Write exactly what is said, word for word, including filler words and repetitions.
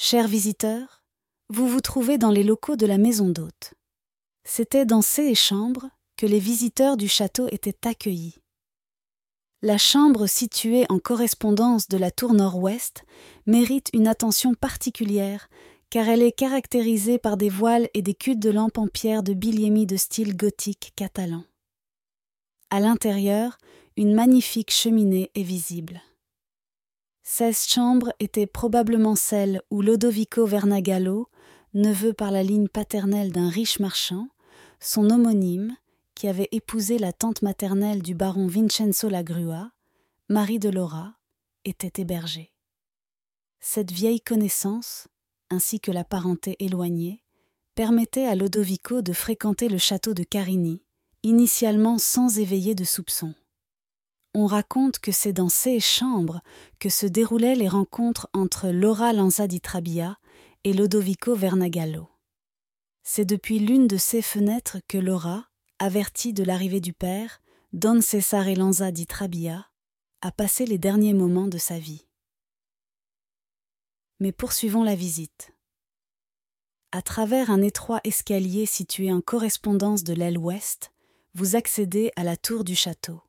Chers visiteurs, vous vous trouvez dans les locaux de la maison d'hôte. C'était dans ces chambres que les visiteurs du château étaient accueillis. La chambre située en correspondance de la tour nord-ouest mérite une attention particulière car elle est caractérisée par des voiles et des culs de lampe en pierre de Biliemi de style gothique catalan. À l'intérieur, une magnifique cheminée est visible. Ces chambres étaient probablement celles où Lodovico Vernagallo, neveu par la ligne paternelle d'un riche marchand, son homonyme, qui avait épousé la tante maternelle du baron Vincenzo Lagrua, mari de Laura, était hébergé. Cette vieille connaissance, ainsi que la parenté éloignée, permettait à Lodovico de fréquenter le château de Carini, initialement sans éveiller de soupçons. On raconte que c'est dans ces chambres que se déroulaient les rencontres entre Laura Lanza di Trabia et Lodovico Vernagallo. C'est depuis l'une de ces fenêtres que Laura, avertie de l'arrivée du père, Don Cesare Lanza di Trabia, a passé les derniers moments de sa vie. Mais poursuivons la visite. À travers un étroit escalier situé en correspondance de l'aile ouest, vous accédez à la tour du château.